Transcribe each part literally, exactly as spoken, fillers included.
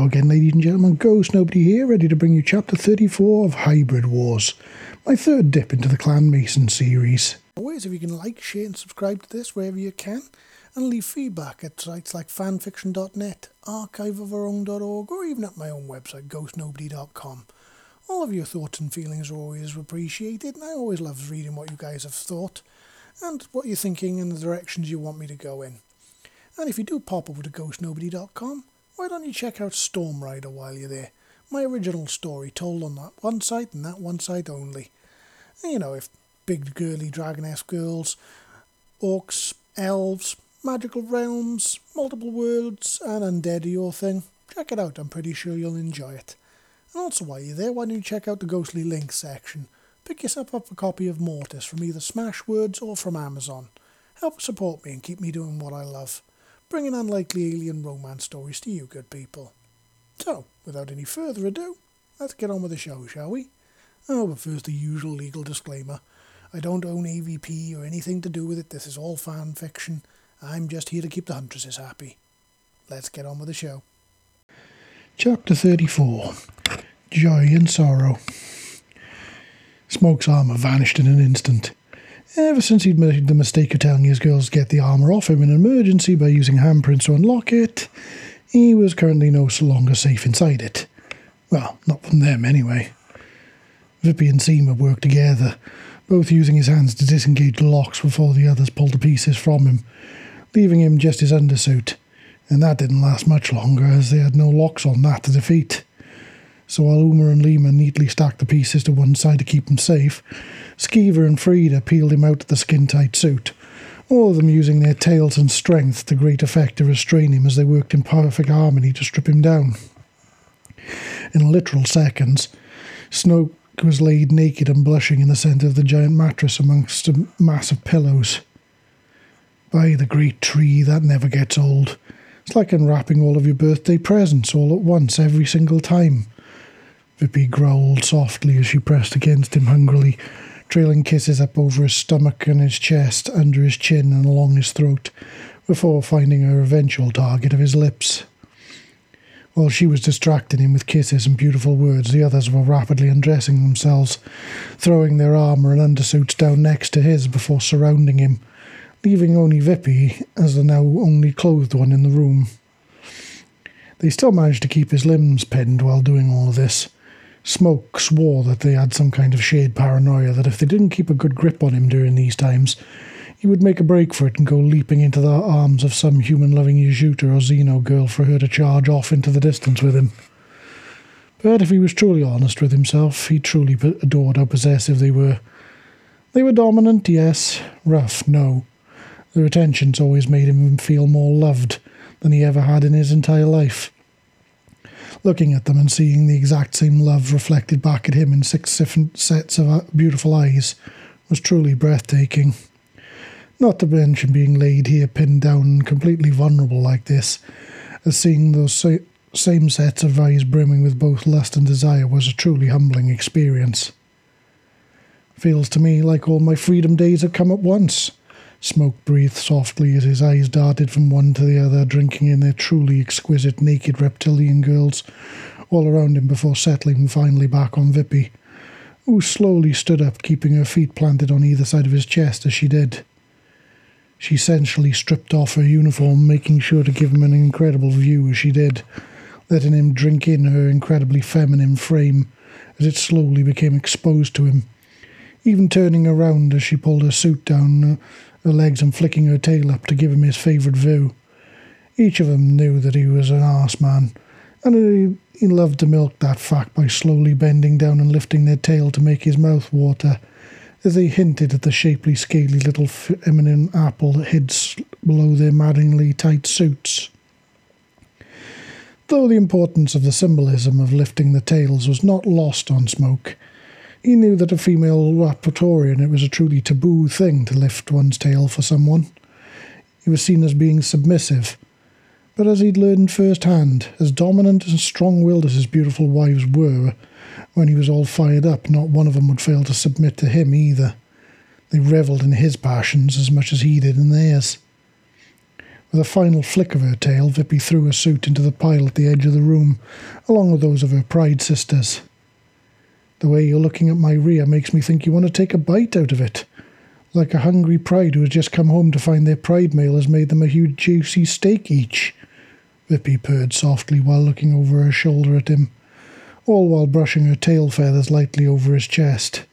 Hello again, ladies and gentlemen. Ghost Nobody here, ready to bring you chapter thirty-four of Hybrid Wars, my third dip into the Clan Mason series. Always, if you can like, share and subscribe to this wherever you can, and leave feedback at sites like fanfiction dot net, archive of our own dot org, or even at my own website, ghost nobody dot com. All of your thoughts and feelings are always appreciated, and I always love reading what you guys have thought, and what you're thinking and the directions you want me to go in. And if you do pop over to ghost nobody dot com, why don't you check out Storm Rider while you're there? My original story told on that one site and that one site only. And you know, if big girly dragon-esque girls, orcs, elves, magical realms, multiple worlds and undead are your thing, check it out, I'm pretty sure you'll enjoy it. And also while you're there, why don't you check out the Ghostly Links section? Pick yourself up a copy of Mortis from either Smashwords or from Amazon. Help support me and keep me doing what I love, bringing unlikely alien romance stories to you good people. So, without any further ado, let's get on with the show, shall we? Oh, but first the usual legal disclaimer. I don't own A V P or anything to do with it, this is all fan fiction. I'm just here to keep the huntresses happy. Let's get on with the show. Chapter thirty-four. Joy and Sorrow. Smoke's armour vanished in an instant. Ever since he'd made the mistake of telling his girls to get the armour off him in an emergency by using handprints to unlock it, he was currently no longer safe inside it. Well, not from them anyway. Vippy and Seema worked together, both using his hands to disengage the locks before the others pulled the pieces from him, leaving him just his undersuit, and that didn't last much longer as they had no locks on that to defeat. So while Uma and Lima neatly stacked the pieces to one side to keep him safe, Skeever and Frida peeled him out of the skin-tight suit, all of them using their tails and strength to great effect to restrain him as they worked in perfect harmony to strip him down. In literal seconds, Snoke was laid naked and blushing in the centre of the giant mattress amongst a mass of pillows. By the great tree, that never gets old. It's like unwrapping all of your birthday presents all at once every single time. Vippy growled softly as she pressed against him hungrily, trailing kisses up over his stomach and his chest, under his chin and along his throat, before finding her eventual target of his lips. While she was distracting him with kisses and beautiful words, the others were rapidly undressing themselves, throwing their armour and undersuits down next to his before surrounding him, leaving only Vippy as the now only clothed one in the room. They still managed to keep his limbs pinned while doing all of this. Smoke swore that they had some kind of shared paranoia that if they didn't keep a good grip on him during these times, he would make a break for it and go leaping into the arms of some human-loving Yashuta or Xeno girl for her to charge off into the distance with him. But if he was truly honest with himself, he truly adored how possessive they were. They were dominant, yes. Rough, no. Their attentions always made him feel more loved than he ever had in his entire life. Looking at them and seeing the exact same love reflected back at him in six different sets of beautiful eyes was truly breathtaking. Not to mention being laid here pinned down and completely vulnerable like this, as seeing those sa- same sets of eyes brimming with both lust and desire was a truly humbling experience. Feels to me like all my freedom days have come at once. Smoke breathed softly as his eyes darted from one to the other, drinking in their truly exquisite naked reptilian girls all around him before settling finally back on Vippy, who slowly stood up, keeping her feet planted on either side of his chest as she did. She essentially stripped off her uniform, making sure to give him an incredible view as she did, letting him drink in her incredibly feminine frame as it slowly became exposed to him, even turning around as she pulled her suit down her legs and flicking her tail up to give him his favourite view. Each of them knew that he was an arse man, and he, he loved to milk that fact by slowly bending down and lifting their tail to make his mouth water, as they hinted at the shapely, scaly little feminine apple that hid below their maddeningly tight suits. Though the importance of the symbolism of lifting the tails was not lost on Smoke, he knew that a female Raptorian it was a truly taboo thing to lift one's tail for someone. He was seen as being submissive, but as he'd learned firsthand, as dominant and strong-willed as his beautiful wives were, when he was all fired up, not one of them would fail to submit to him either. They revelled in his passions as much as he did in theirs. With a final flick of her tail, Vippy threw her suit into the pile at the edge of the room, along with those of her pride sisters. The way you're looking at my rear makes me think you want to take a bite out of it, like a hungry pride who has just come home to find their pride male has made them a huge juicy steak each. Vippy purred softly while looking over her shoulder at him, all while brushing her tail feathers lightly over his chest.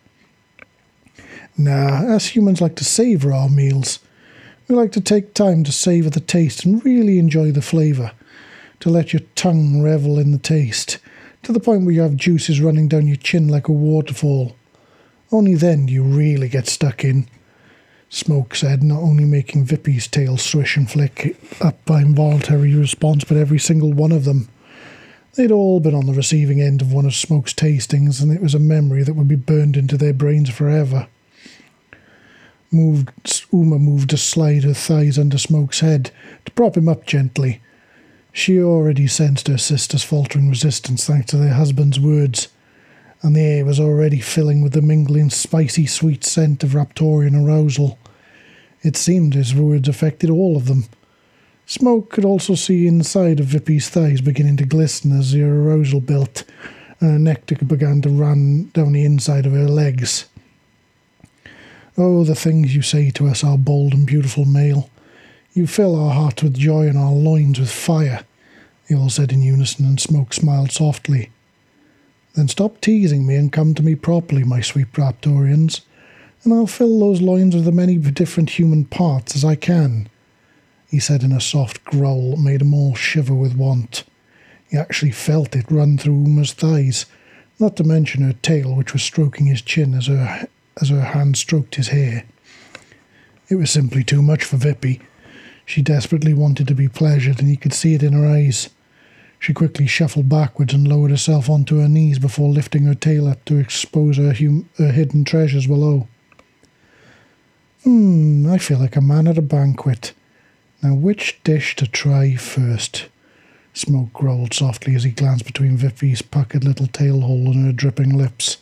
Nah, us humans like to savour our meals. We like to take time to savour the taste and really enjoy the flavour, to let your tongue revel in the taste, to the point where you have juices running down your chin like a waterfall. Only then do you really get stuck in, Smoke said, not only making Vippy's tail swish and flick up by involuntary response, but every single one of them. They'd all been on the receiving end of one of Smoke's tastings, and it was a memory that would be burned into their brains forever. Moved, Uma moved to slide her thighs under Smoke's head to prop him up gently. She already sensed her sister's faltering resistance thanks to their husband's words, and the air was already filling with the mingling spicy sweet scent of Raptorian arousal. It seemed his words affected all of them. Smoke could also see inside of Vippy's thighs beginning to glisten as the arousal built, and her nectar began to run down the inside of her legs. Oh, the things you say to us, our bold and beautiful male. You fill our hearts with joy and our loins with fire, they all said in unison, and Smoke smiled softly. Then stop teasing me and come to me properly, my sweet Raptorians, and I'll fill those loins with as many different human parts as I can, he said in a soft growl that made them all shiver with want. He actually felt it run through Uma's thighs, not to mention her tail, which was stroking his chin as her as her hand stroked his hair. It was simply too much for Vippy. She desperately wanted to be pleasured, and he could see it in her eyes. She quickly shuffled backwards and lowered herself onto her knees before lifting her tail up to expose her, hum- her hidden treasures below. Hmm, I feel like a man at a banquet. Now which dish to try first? Smoke growled softly as he glanced between Vippy's puckered little tail hole and her dripping lips.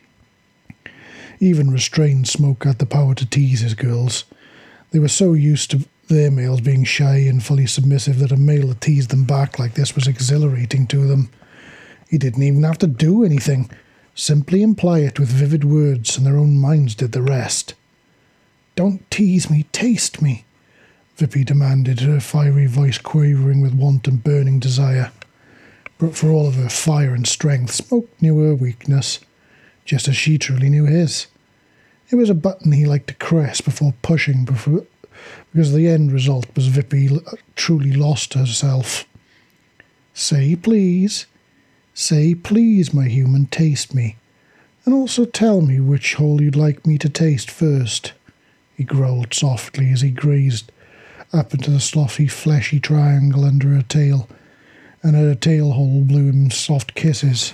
Even restrained Smoke had the power to tease his girls. They were so used to their males being shy and fully submissive that a male that teased them back like this was exhilarating to them. He didn't even have to do anything. Simply imply it with vivid words, and their own minds did the rest. Don't tease me, taste me, Vippy demanded, her fiery voice quavering with want and burning desire. But for all of her fire and strength, Smoke knew her weakness, just as she truly knew his. It was a button he liked to caress before pushing, before, because the end result was Vippy truly lost herself. Say please, say please, my human, taste me, and also tell me which hole you'd like me to taste first, he growled softly as he grazed up into the sloppy, fleshy triangle under her tail, and her tail hole blew him soft kisses.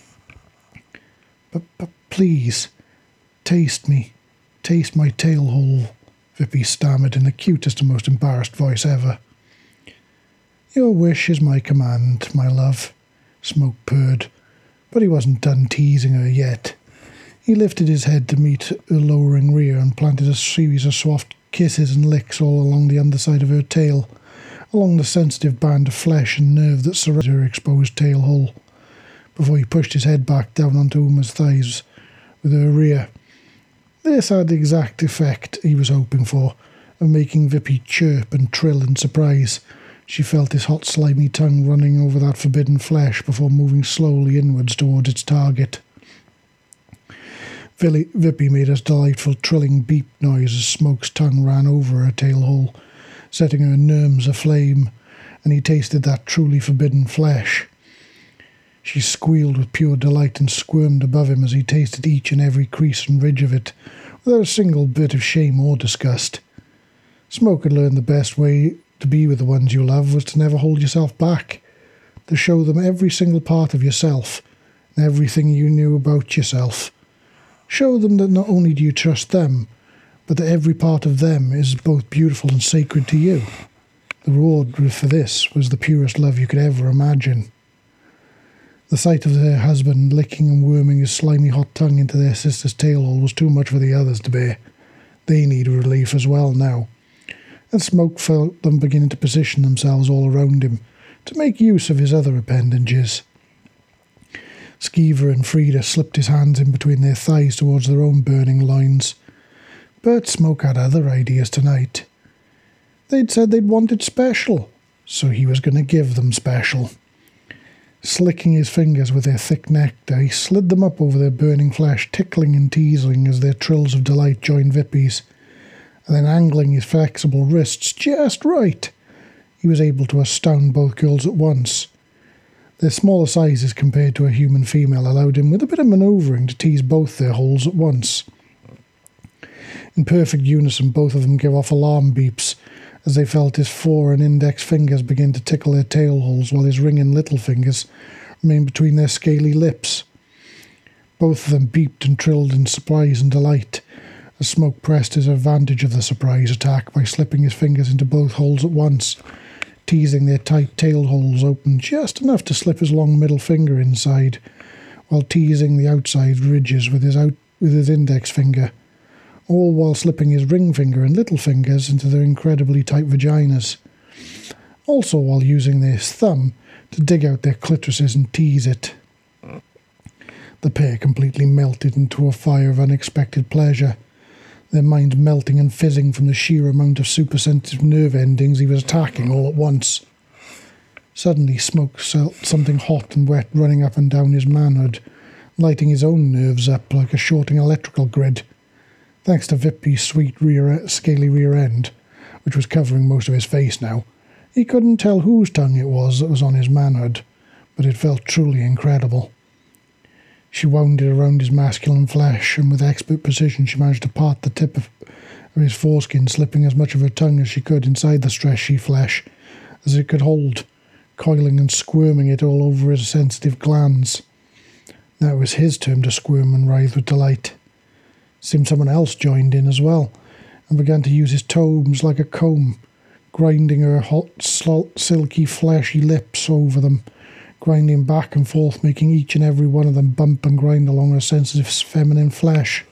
But, but please, taste me, taste my tail hole, Vippy stammered in the cutest and most embarrassed voice ever. Your wish is my command, my love, Smoke purred, but he wasn't done teasing her yet. He lifted his head to meet her lowering rear and planted a series of soft kisses and licks all along the underside of her tail, along the sensitive band of flesh and nerve that surrounded her exposed tail hole, before he pushed his head back down onto Uma's thighs with her rear. This had the exact effect he was hoping for, of making Vippy chirp and trill in surprise. She felt his hot slimy tongue running over that forbidden flesh before moving slowly inwards towards its target. Vippy made a delightful trilling beep noise as Smoke's tongue ran over her tail hole, setting her nerves aflame, and he tasted that truly forbidden flesh. She squealed with pure delight and squirmed above him as he tasted each and every crease and ridge of it, without a single bit of shame or disgust. Smoke had learned the best way to be with the ones you love was to never hold yourself back, to show them every single part of yourself and everything you knew about yourself. Show them that not only do you trust them, but that every part of them is both beautiful and sacred to you. The reward for this was the purest love you could ever imagine. The sight of their husband licking and worming his slimy hot tongue into their sister's tail hole was too much for the others to bear. They needed relief as well now, and Smoke felt them beginning to position themselves all around him to make use of his other appendages. Skeever and Frida slipped his hands in between their thighs towards their own burning loins, but Smoke had other ideas tonight. They'd said they'd wanted special, so he was going to give them special. Slicking his fingers with their thick nectar, he slid them up over their burning flesh, tickling and teasing as their trills of delight joined Vippy's, and then angling his flexible wrists just right, he was able to astound both girls at once. Their smaller sizes compared to a human female allowed him, with a bit of manoeuvring, to tease both their holes at once. In perfect unison, both of them gave off alarm beeps as they felt his fore and index fingers begin to tickle their tail holes, while his ring and little fingers remained between their scaly lips. Both of them beeped and trilled in surprise and delight as Smoke pressed his advantage of the surprise attack by slipping his fingers into both holes at once, teasing their tight tail holes open just enough to slip his long middle finger inside, while teasing the outside ridges with his out with his index finger, all while slipping his ring finger and little fingers into their incredibly tight vaginas, also while using their thumb to dig out their clitorises and tease it. The pair completely melted into a fire of unexpected pleasure, their minds melting and fizzing from the sheer amount of super-sensitive nerve endings he was attacking all at once. Suddenly, Smoke felt something hot and wet running up and down his manhood, lighting his own nerves up like a shorting electrical grid. Thanks to Vippy's sweet rear, scaly rear end, which was covering most of his face now, he couldn't tell whose tongue it was that was on his manhood, but it felt truly incredible. She wound it around his masculine flesh, and with expert precision she managed to part the tip of his foreskin, slipping as much of her tongue as she could inside the stress-sheet flesh as it could hold, coiling and squirming it all over his sensitive glands. Now it was his turn to squirm and writhe with delight. Seemed someone else joined in as well, and began to use his tomes like a comb, grinding her hot, silky, fleshy lips over them, grinding back and forth, making each and every one of them bump and grind along her sensitive feminine flesh.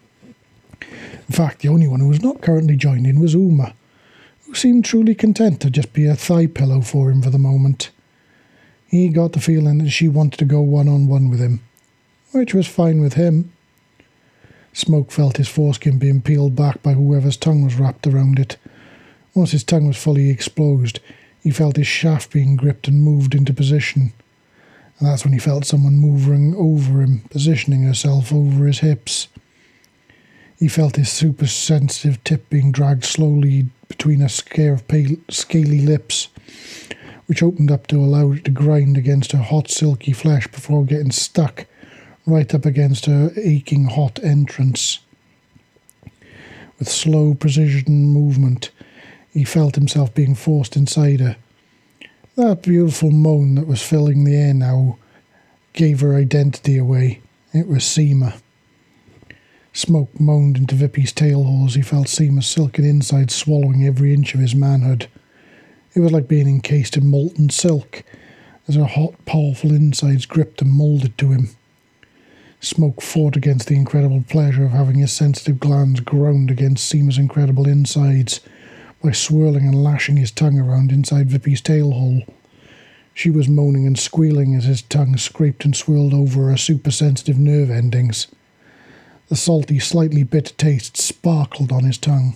In fact, the only one who was not currently joined in was Uma, who seemed truly content to just be a thigh pillow for him for the moment. He got the feeling that she wanted to go one-on-one with him, which was fine with him. Smoke felt his foreskin being peeled back by whoever's tongue was wrapped around it. Once his tongue was fully exposed, he felt his shaft being gripped and moved into position. And that's when he felt someone moving over him, positioning herself over his hips. He felt his super-sensitive tip being dragged slowly between a scare of pale, scaly lips, which opened up to allow it to grind against her hot, silky flesh before getting stuck right up against her aching, hot entrance. With slow precision movement, he felt himself being forced inside her. That beautiful moan that was filling the air now gave her identity away. It was Seema. Smoke moaned into Vippy's tail holes. He felt Seema's silken inside swallowing every inch of his manhood. It was like being encased in molten silk, as her hot, powerful insides gripped and moulded to him. Smoke fought against the incredible pleasure of having his sensitive glands ground against Seema's incredible insides by swirling and lashing his tongue around inside Vippy's tail hole. She was moaning and squealing as his tongue scraped and swirled over her super-sensitive nerve endings. The salty, slightly bitter taste sparkled on his tongue.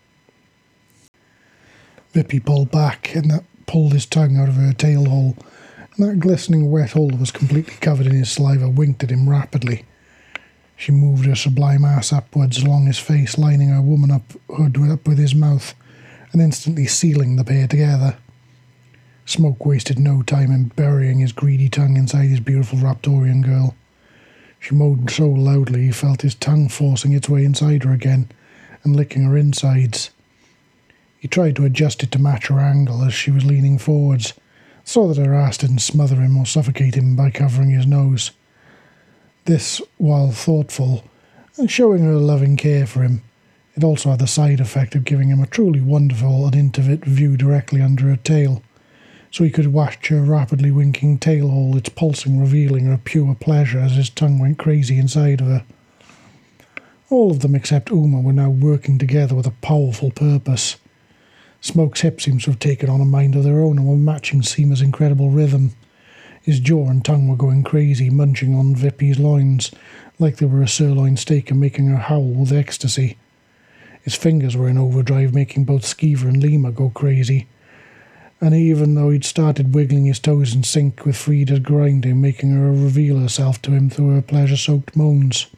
Vippy pulled back and that pulled his tongue out of her tail hole, and that glistening wet hole that was completely covered in his saliva winked at him rapidly. She moved her sublime ass upwards along his face, lining her woman up hood up with his mouth, and instantly sealing the pair together. Smoke wasted no time in burying his greedy tongue inside his beautiful Raptorian girl. She moaned so loudly he felt his tongue forcing its way inside her again and licking her insides. He tried to adjust it to match her angle as she was leaning forwards, so that her ass didn't smother him or suffocate him by covering his nose. This, while thoughtful and showing her loving care for him, it also had the side effect of giving him a truly wonderful and intimate view directly under her tail, so he could watch her rapidly winking tail hole, its pulsing revealing her pure pleasure as his tongue went crazy inside of her. All of them except Uma were now working together with a powerful purpose. Smoke's hips seemed to have taken on a mind of their own and were matching Seema's incredible rhythm. His jaw and tongue were going crazy, munching on Vippy's loins like they were a sirloin steak and making her howl with ecstasy. His fingers were in overdrive, making both Skeever and Lima go crazy. And even though he'd started wiggling his toes in sync with Frida's grinding, making her reveal herself to him through her pleasure-soaked moans.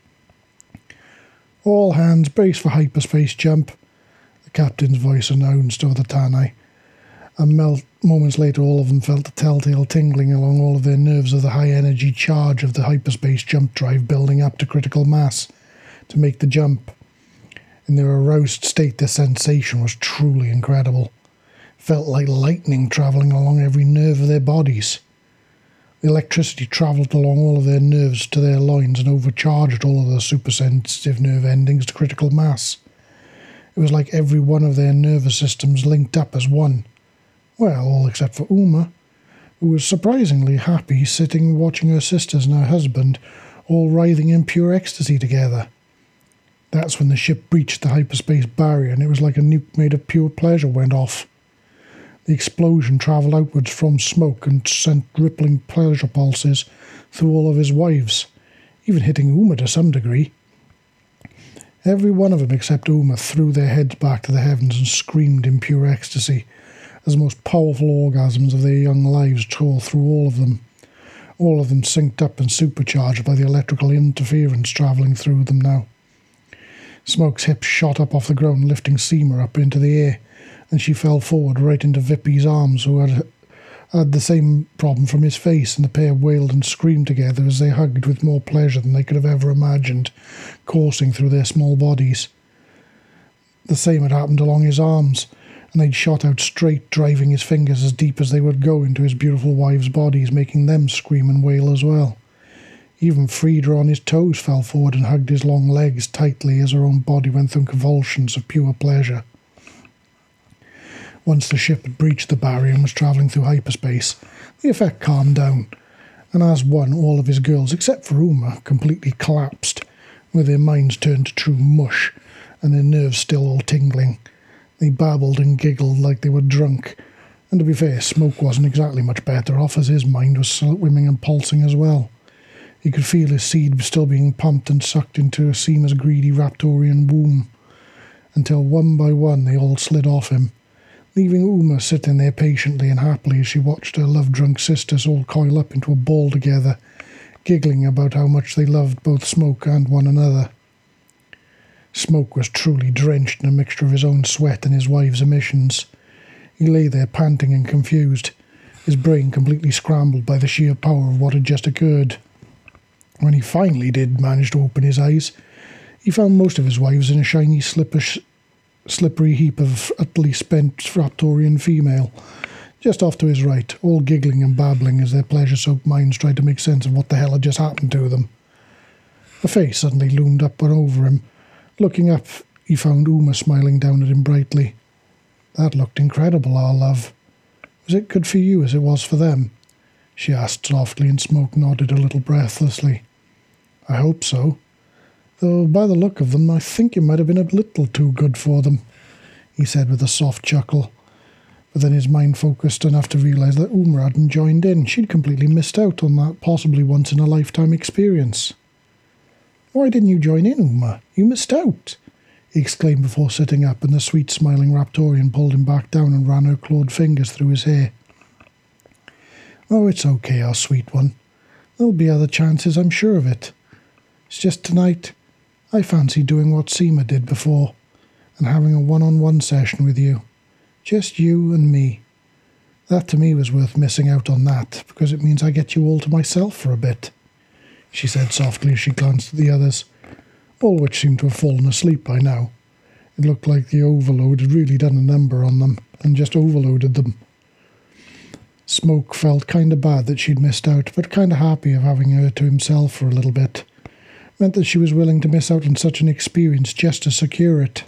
"All hands, brace for hyperspace jump," the captain's voice announced over the Tanai. And mel- moments later, all of them felt the telltale tingling along all of their nerves of the high-energy charge of the hyperspace jump drive building up to critical mass to make the jump. In their aroused state, the sensation was truly incredible. Felt like lightning travelling along every nerve of their bodies. The electricity travelled along all of their nerves to their loins and overcharged all of the super-sensitive nerve endings to critical mass. It was like every one of their nervous systems linked up as one. Well, all except for Uma, who was surprisingly happy sitting watching her sisters and her husband all writhing in pure ecstasy together. That's when the ship breached the hyperspace barrier and it was like a nuke made of pure pleasure went off. The explosion travelled outwards from Smoke and sent rippling pleasure pulses through all of his wives, even hitting Uma to some degree. Every one of them except Uma threw their heads back to the heavens and screamed in pure ecstasy, as the most powerful orgasms of their young lives tore through all of them, all of them synced up and supercharged by the electrical interference travelling through them now. Smoke's hips shot up off the ground, lifting Seema up into the air, and she fell forward right into Vippy's arms, who had had the same problem from his face, and the pair wailed and screamed together as they hugged with more pleasure than they could have ever imagined, coursing through their small bodies. The same had happened along his arms, and they'd shot out straight, driving his fingers as deep as they would go into his beautiful wives' bodies, making them scream and wail as well. Even Frida on his toes fell forward and hugged his long legs tightly as her own body went through convulsions of pure pleasure. Once the ship had breached the barrier and was travelling through hyperspace, the effect calmed down, and as one, all of his girls, except for Uma, completely collapsed, with their minds turned to true mush, and their nerves still all tingling. They babbled and giggled like they were drunk, and to be fair, Smoke wasn't exactly much better off, as his mind was swimming and pulsing as well. He could feel his seed still being pumped and sucked into Seema's greedy Raptorian womb, until one by one they all slid off him, leaving Uma sitting there patiently and happily as she watched her love-drunk sisters all coil up into a ball together, giggling about how much they loved both Smoke and one another. Smoke was truly drenched in a mixture of his own sweat and his wife's emissions. He lay there panting and confused, his brain completely scrambled by the sheer power of what had just occurred. When he finally did manage to open his eyes, he found most of his wives in a shiny, slippish, slippery heap of utterly spent Raptorian female, just off to his right, all giggling and babbling as their pleasure-soaked minds tried to make sense of what the hell had just happened to them. A face suddenly loomed up and over him. Looking up, he found Uma smiling down at him brightly. "That looked incredible, our love. Was it good for you as it was for them?" she asked softly, and Smoke nodded a little breathlessly. "I hope so. Though by the look of them, I think it might have been a little too good for them," he said with a soft chuckle. But then his mind focused enough to realise that Uma hadn't joined in. She'd completely missed out on that possibly once-in-a-lifetime experience. "Why didn't you join in, Uma? You missed out," he exclaimed before sitting up, and the sweet smiling Raptorian pulled him back down and ran her clawed fingers through his hair. "Oh, it's okay, our sweet one. There'll be other chances, I'm sure of it. It's just tonight, I fancy doing what Seema did before, and having a one-on-one session with you. Just you and me. That to me was worth missing out on that, because it means I get you all to myself for a bit," she said softly as she glanced at the others, all which seemed to have fallen asleep by now. It looked like the overload had really done a number on them, and just overloaded them. Smoke felt kinda bad that she'd missed out, but kinda happy of having her to himself for a little bit. Meant that she was willing to miss out on such an experience just to secure it.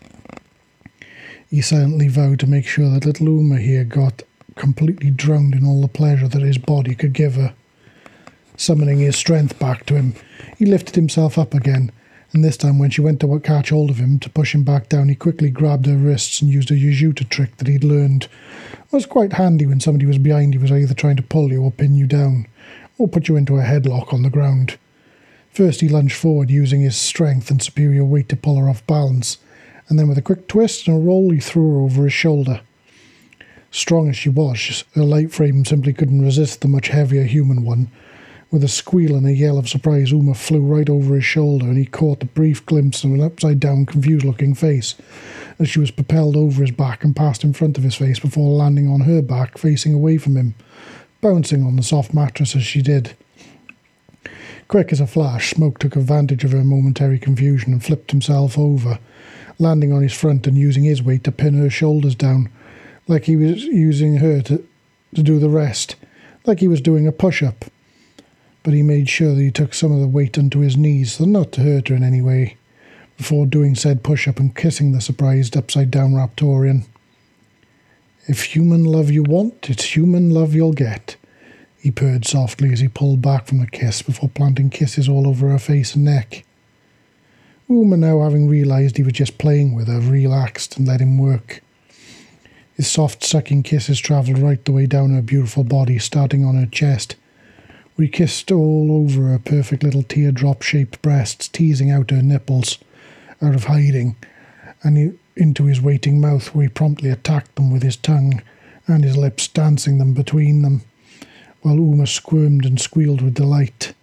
He silently vowed to make sure that little Uma here got completely drowned in all the pleasure that his body could give her. Summoning his strength back to him, he lifted himself up again, And this time when she went to catch hold of him to push him back down, he quickly grabbed her wrists and used a Yashuta trick that he'd learned. It was quite handy when somebody was behind you was either trying to pull you or pin you down, or put you into a headlock on the ground. First he lunged forward using his strength and superior weight to pull her off balance, and then with a quick twist and a roll he threw her over his shoulder. Strong as she was, her light frame simply couldn't resist the much heavier human one. With a squeal and a yell of surprise, Uma flew right over his shoulder, and he caught a brief glimpse of an upside-down, confused-looking face as she was propelled over his back and passed in front of his face before landing on her back, facing away from him, bouncing on the soft mattress as she did. Quick as a flash, Smoke took advantage of her momentary confusion and flipped himself over, landing on his front and using his weight to pin her shoulders down, like he was using her to, to do the rest, like he was doing a push-up. But he made sure that he took some of the weight onto his knees, so not to hurt her in any way, before doing said push-up and kissing the surprised upside-down Raptorian. "If human love you want, it's human love you'll get," he purred softly as he pulled back from the kiss before planting kisses all over her face and neck. Uma, now having realised he was just playing with her, relaxed and let him work. His soft sucking kisses travelled right the way down her beautiful body, starting on her chest, where he kissed all over her perfect little teardrop-shaped breasts, teasing out her nipples out of hiding, and he, into his waiting mouth, where he promptly attacked them with his tongue and his lips, dancing them between them, while Uma squirmed and squealed with delight.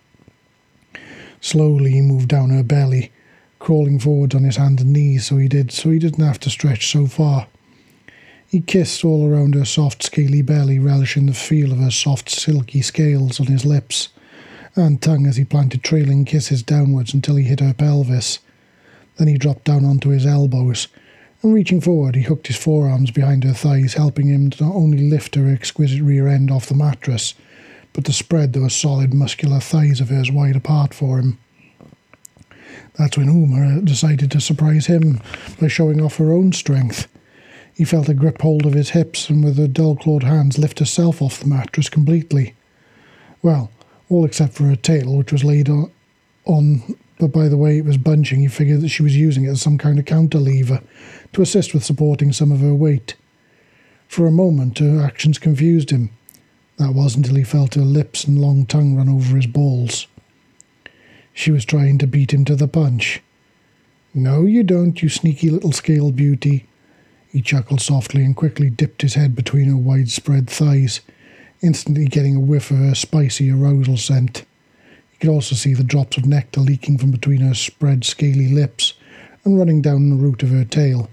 Slowly he moved down her belly, crawling forward on his hands and knees, so he did, so he didn't have to stretch so far. He kissed all around her soft, scaly belly, relishing the feel of her soft, silky scales on his lips and tongue as he planted trailing kisses downwards until he hit her pelvis. Then he dropped down onto his elbows, and reaching forward, he hooked his forearms behind her thighs, helping him to not only lift her exquisite rear end off the mattress, but to spread those solid, muscular thighs of hers wide apart for him. That's when Uma decided to surprise him by showing off her own strength. He felt her grip hold of his hips and with her dull-clawed hands lift herself off the mattress completely. Well, all except for her tail, which was laid on, on, but by the way it was bunching, he figured that she was using it as some kind of counter-lever to assist with supporting some of her weight. For a moment, her actions confused him. That was until he felt her lips and long tongue run over his balls. She was trying to beat him to the punch. "No, you don't, you sneaky little scaled beauty." He chuckled softly and quickly dipped his head between her widespread thighs, instantly getting a whiff of her spicy arousal scent. He could also see the drops of nectar leaking from between her spread scaly lips and running down the root of her tail.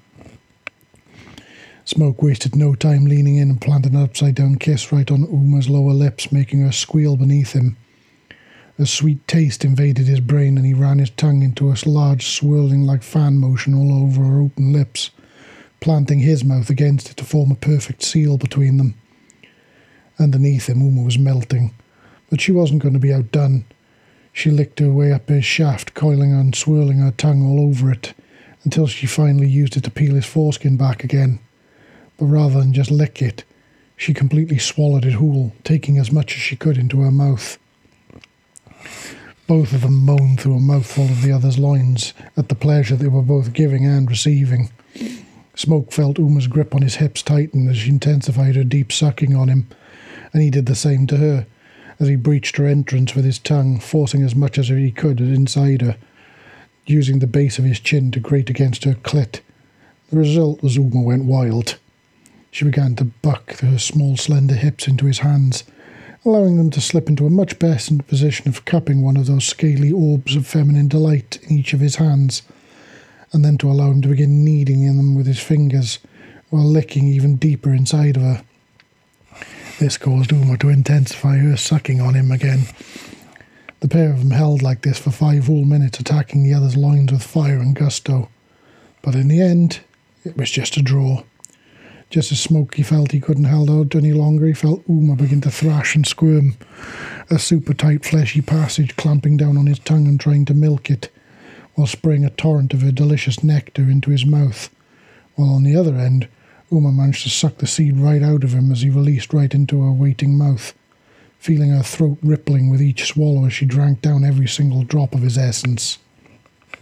Smoke wasted no time leaning in and planted an upside-down kiss right on Uma's lower lips, making her squeal beneath him. A sweet taste invaded his brain, and he ran his tongue into a large swirling like fan motion all over her open lips, planting his mouth against it to form a perfect seal between them. Underneath him, Uma was melting, but she wasn't going to be outdone. She licked her way up his shaft, coiling and swirling her tongue all over it, until she finally used it to peel his foreskin back again. But rather than just lick it, she completely swallowed it whole, taking as much as she could into her mouth. Both of them moaned through a mouthful of the other's loins at the pleasure they were both giving and receiving. Smoke felt Uma's grip on his hips tighten as she intensified her deep sucking on him, and he did the same to her, as he breached her entrance with his tongue, forcing as much as he could inside her, using the base of his chin to grate against her clit. The result was Uma went wild. She began to buck her small, slender hips into his hands, allowing them to slip into a much better position of cupping one of those scaly orbs of feminine delight in each of his hands, and then to allow him to begin kneading in them with his fingers, while licking even deeper inside of her. This caused Uma to intensify her sucking on him again. The pair of them held like this for five whole minutes, attacking the other's loins with fire and gusto. But in the end, it was just a draw. Just as Smokey felt he couldn't hold out any longer, he felt Uma begin to thrash and squirm, a super tight fleshy passage clamping down on his tongue and trying to milk it, while spraying a torrent of her delicious nectar into his mouth, while on the other end, Uma managed to suck the seed right out of him as he released right into her waiting mouth, feeling her throat rippling with each swallow as she drank down every single drop of his essence.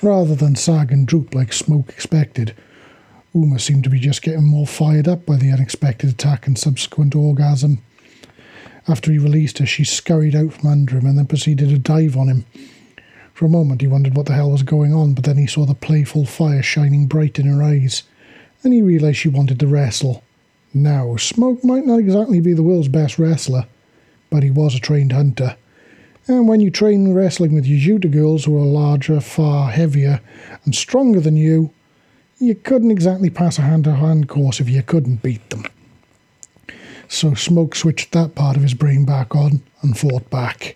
Rather than sag and droop like Smoke expected, Uma seemed to be just getting more fired up by the unexpected attack and subsequent orgasm. After he released her, she scurried out from under him and then proceeded to dive on him. For a moment he wondered what the hell was going on, but then he saw the playful fire shining bright in her eyes, and he realised she wanted to wrestle. Now, Smoke might not exactly be the world's best wrestler, but he was a trained hunter. And when you train wrestling with Yajuta girls who are larger, far heavier, and stronger than you, you couldn't exactly pass a hand-to-hand course if you couldn't beat them. So Smoke switched that part of his brain back on and fought back.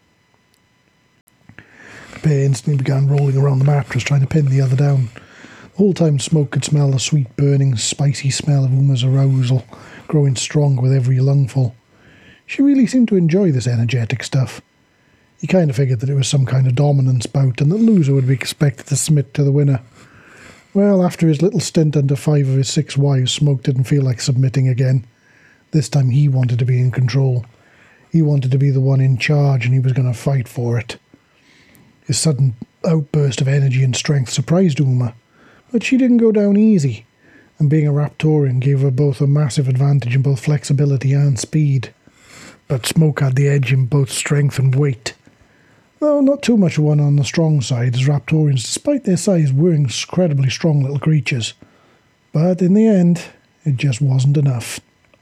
The pair instantly began rolling around the mattress, trying to pin the other down. The whole time Smoke could smell the sweet, burning, spicy smell of Uma's arousal, growing stronger with every lungful. She really seemed to enjoy this energetic stuff. He kind of figured that it was some kind of dominance bout and that loser would be expected to submit to the winner. Well, after his little stint under five of his six wives, Smoke didn't feel like submitting again. This time he wanted to be in control. He wanted to be the one in charge, and he was going to fight for it. His sudden outburst of energy and strength surprised Uma, but she didn't go down easy, and being a Raptorian gave her both a massive advantage in both flexibility and speed. But Smoke had the edge in both strength and weight. Though not too much of one on the strong side, as Raptorians, despite their size, were incredibly strong little creatures. But in the end, it just wasn't enough.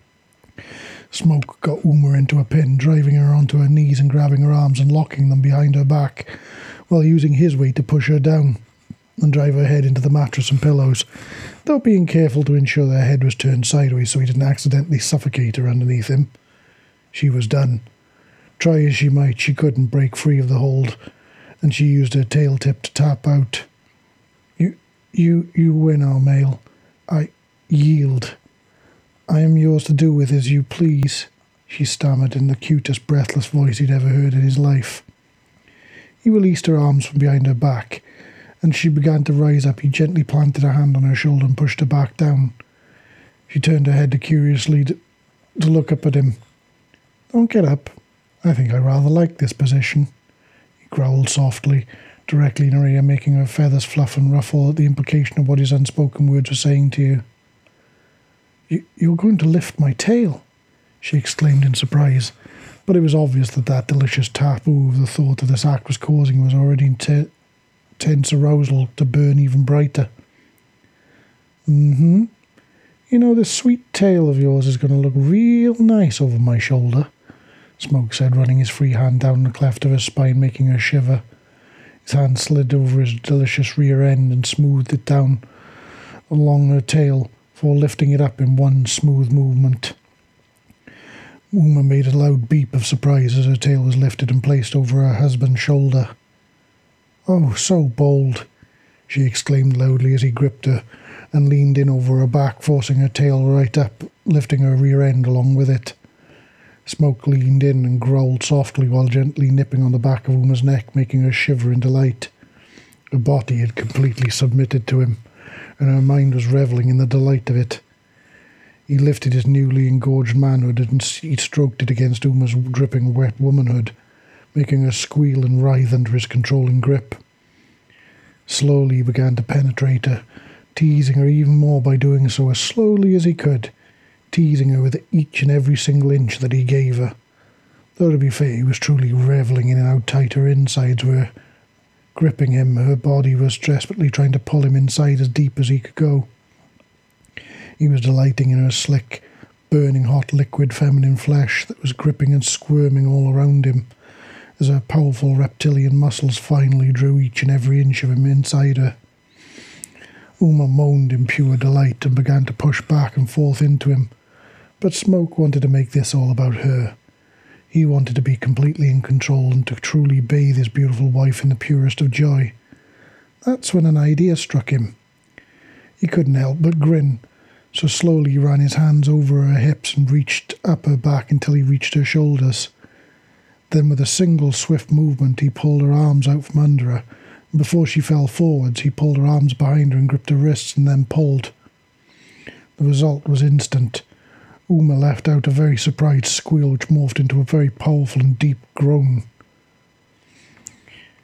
Smoke got Uma into a pin, driving her onto her knees and grabbing her arms and locking them behind her back, while using his weight to push her down and drive her head into the mattress and pillows, though being careful to ensure her head was turned sideways so he didn't accidentally suffocate her underneath him. She was done. Try as she might, she couldn't break free of the hold, and she used her tail tip to tap out. You, you, you win, our male. I yield. I am yours to do with as you please, she stammered in the cutest, breathless voice he'd ever heard in his life. He released her arms from behind her back, and she began to rise up. He gently planted a hand on her shoulder and pushed her back down. She turned her head to curiously to, to look up at him. Don't get up. I think I rather like this position, he growled softly, directly in her ear, making her feathers fluff and ruffle at the implication of what his unspoken words were saying to you. You, you're going to lift my tail, she exclaimed in surprise, but it was obvious that that delicious taboo of the thought of this act was causing was already te- tense arousal to burn even brighter. Mm-hmm. You know, this sweet tail of yours is going to look real nice over my shoulder, Smoke said, running his free hand down the cleft of her spine, making her shiver. His hand slid over his delicious rear end and smoothed it down along her tail, before lifting it up in one smooth movement. Uma made a loud beep of surprise as her tail was lifted and placed over her husband's shoulder. Oh, so bold, she exclaimed loudly as he gripped her and leaned in over her back, forcing her tail right up, lifting her rear end along with it. Smoke leaned in and growled softly while gently nipping on the back of Uma's neck, making her shiver in delight. Her body had completely submitted to him, and her mind was revelling in the delight of it. He lifted his newly engorged manhood and he stroked it against Uma's dripping wet womanhood, making her squeal and writhe under his controlling grip. Slowly he began to penetrate her, teasing her even more by doing so as slowly as he could, teasing her with each and every single inch that he gave her. Though to be fair, he was truly revelling in how tight her insides were. Gripping him, her body was desperately trying to pull him inside as deep as he could go. He was delighting in her slick, burning hot liquid feminine flesh that was gripping and squirming all around him, as her powerful reptilian muscles finally drew each and every inch of him inside her. Uma moaned in pure delight and began to push back and forth into him, but Smoke wanted to make this all about her. He wanted to be completely in control and to truly bathe his beautiful wife in the purest of joy. That's when an idea struck him. He couldn't help but grin, so slowly he ran his hands over her hips and reached up her back until he reached her shoulders. Then with a single swift movement he pulled her arms out from under her, and before she fell forwards he pulled her arms behind her and gripped her wrists and then pulled. The result was instant. Uma let out a very surprised squeal which morphed into a very powerful and deep groan.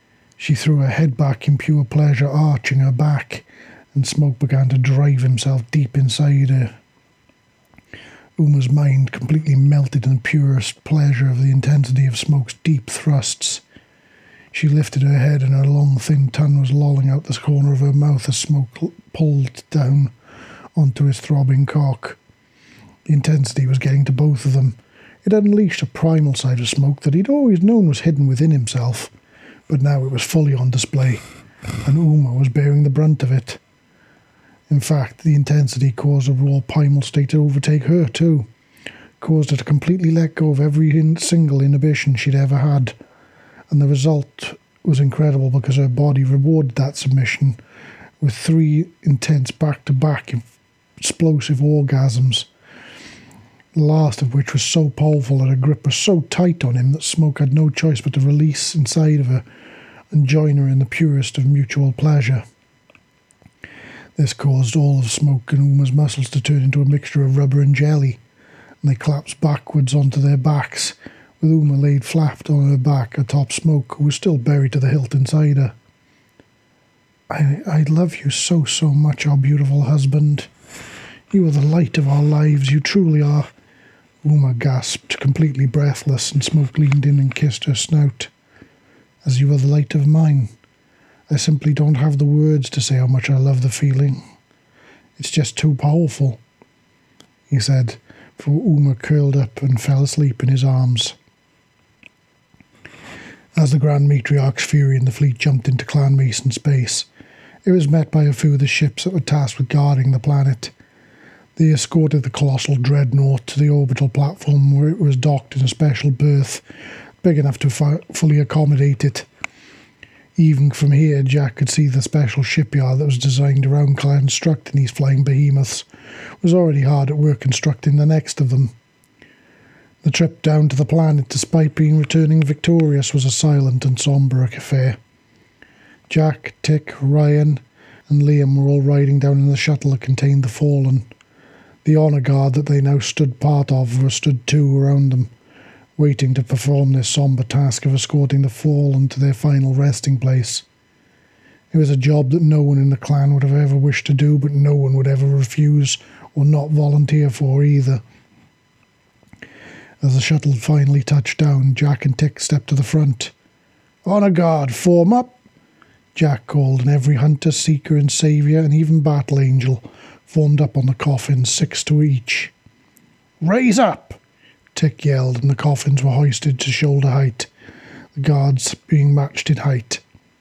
She threw her head back in pure pleasure, arching her back, and Smoke began to drive himself deep inside her. Uma's mind completely melted in the purest pleasure of the intensity of Smoke's deep thrusts. She lifted her head and her long, thin tongue was lolling out the corner of her mouth as Smoke pulled down onto his throbbing cock. The intensity was getting to both of them. It had unleashed a primal side of Smoke that he'd always known was hidden within himself, but now it was fully on display, and Uma was bearing the brunt of it. In fact, the intensity caused a raw primal state to overtake her too, caused her to completely let go of every in- single inhibition she'd ever had, and the result was incredible because her body rewarded that submission with three intense back-to-back explosive orgasms, the last of which was so powerful that her grip was so tight on him that Smoke had no choice but to release inside of her and join her in the purest of mutual pleasure. This caused all of Smoke and Uma's muscles to turn into a mixture of rubber and jelly, and they collapsed backwards onto their backs, with Uma laid flat on her back atop Smoke, who was still buried to the hilt inside her. I, I love you so, so much, our beautiful husband. You are the light of our lives, you truly are. Uma gasped, completely breathless, and Smoke leaned in and kissed her snout. As you are the light of mine. I simply don't have the words to say how much I love the feeling. It's just too powerful, he said, before Uma curled up and fell asleep in his arms. As the Grand Matriarch's Fury and the fleet jumped into Clan Mason space, it was met by a few of the ships that were tasked with guarding the planet. They escorted the colossal dreadnought to the orbital platform where it was docked in a special berth, big enough to fi- fully accommodate it. Even from here, Jack could see the special shipyard that was designed around constructing these flying behemoths was already hard at work constructing the next of them. The trip down to the planet, despite being returning victorious, was a silent and sombre affair. Jack, Tick, Ryan, and Liam were all riding down in the shuttle that contained the Fallen. The honour guard that they now stood part of were stood too around them, waiting to perform their sombre task of escorting the Fallen to their final resting place. It was a job that no one in the clan would have ever wished to do, but no one would ever refuse or not volunteer for either. As the shuttle finally touched down, Jack and Tick stepped to the front. "Honour guard, form up!" Jack called, and every hunter, seeker and saviour, and even battle angel, formed up on the coffins, six to each. "Raise up!" Tick yelled, and the coffins were hoisted to shoulder height, the guards being matched in height.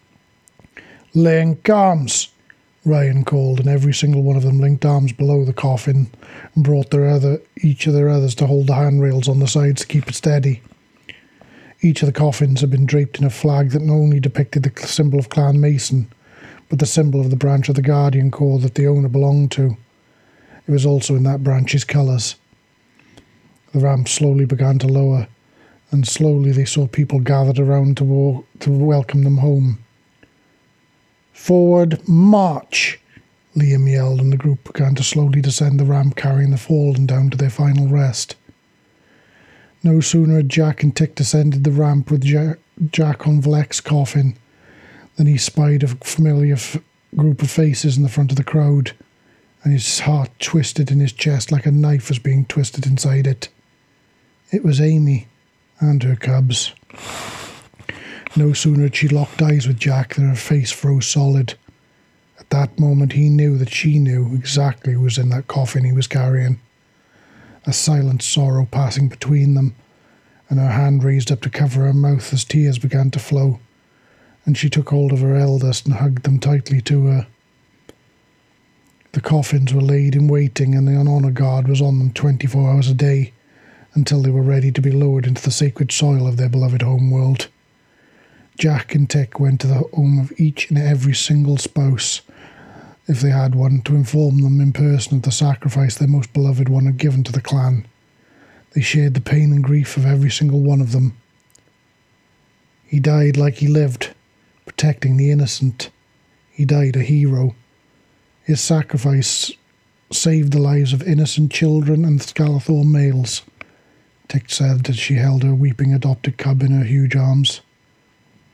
"Link arms!" Ryan called, and every single one of them linked arms below the coffin and brought their other, each of their others to hold the handrails on the sides to keep it steady. Each of the coffins had been draped in a flag that not only depicted the symbol of Clan Mason, but the symbol of the branch of the Guardian Corps that the owner belonged to. It was also in that branch's colours. The ramp slowly began to lower, and slowly they saw people gathered around to, walk, to welcome them home. "Forward, march!" Liam yelled, and the group began to slowly descend the ramp, carrying the Fallen down to their final rest. No sooner had Jack and Tick descended the ramp with Jack, Jack on Vlek's coffin than he spied a familiar f- group of faces in the front of the crowd, and his heart twisted in his chest like a knife was being twisted inside it. It was Amy and her cubs. No sooner had she locked eyes with Jack than her face froze solid. At that moment he knew that she knew exactly who was in that coffin he was carrying. A silent sorrow passing between them, and her hand raised up to cover her mouth as tears began to flow, and she took hold of her eldest and hugged them tightly to her. The coffins were laid in waiting, and the honour guard was on them twenty-four hours a day, until they were ready to be lowered into the sacred soil of their beloved homeworld. Jack and Tick went to the home of each and every single spouse, if they had one, to inform them in person of the sacrifice their most beloved one had given to the clan. They shared the pain and grief of every single one of them. He died like he lived, protecting the innocent. He died a hero. His sacrifice saved the lives of innocent children and Scalathor males, Tick said as she held her weeping adopted cub in her huge arms.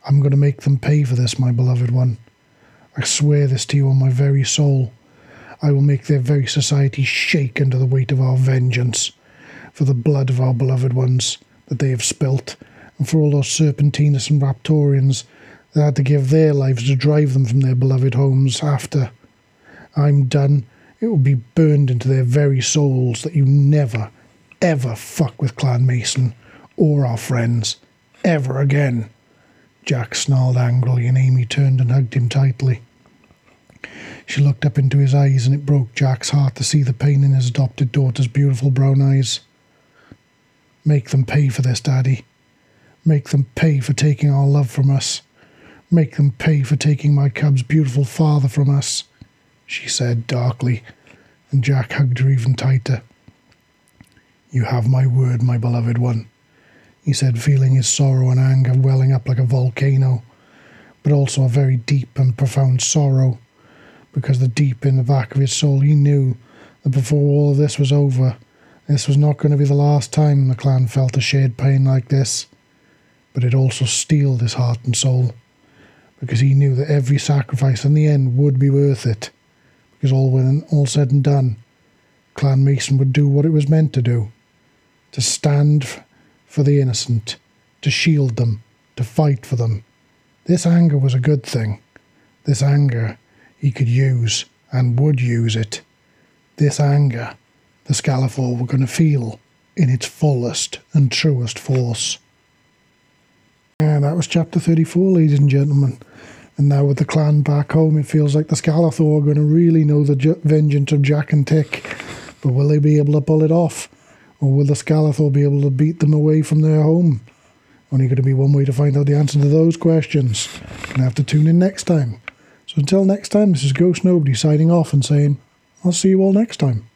I'm going to make them pay for this, my beloved one. I swear this to you on my very soul. I will make their very society shake under the weight of our vengeance, for the blood of our beloved ones that they have spilt, and for all those Serpentinus and Raptorians that had to give their lives to drive them from their beloved homes after. I'm done. It will be burned into their very souls that you never, ever fuck with Clan Mason or our friends, ever again. Jack snarled angrily, and Amy turned and hugged him tightly. She looked up into his eyes, and it broke Jack's heart to see the pain in his adopted daughter's beautiful brown eyes. Make them pay for this, Daddy. Make them pay for taking our love from us. Make them pay for taking my cub's beautiful father from us, she said darkly, and Jack hugged her even tighter. You have my word, my beloved one, he said, feeling his sorrow and anger welling up like a volcano, but also a very deep and profound sorrow, because the deep in the back of his soul he knew that before all of this was over, this was not going to be the last time the clan felt a shared pain like this, but it also steeled his heart and soul, because he knew that every sacrifice in the end would be worth it, because all when all said and done, Clan Mason would do what it was meant to do, to stand f- for the innocent, to shield them, to fight for them. This anger was a good thing. This anger he could use, and would use it. This anger the Scalathor were going to feel in its fullest and truest force. And that was chapter thirty-four, ladies and gentlemen. And now with the clan back home, it feels like the Scalathor are going to really know the ju- vengeance of Jack and Tick. But will they be able to pull it off? Or will the Scalathor be able to beat them away from their home? Only going to be one way to find out the answer to those questions. You're going to have to tune in next time. So until next time, this is Ghost Nobody signing off and saying, I'll see you all next time.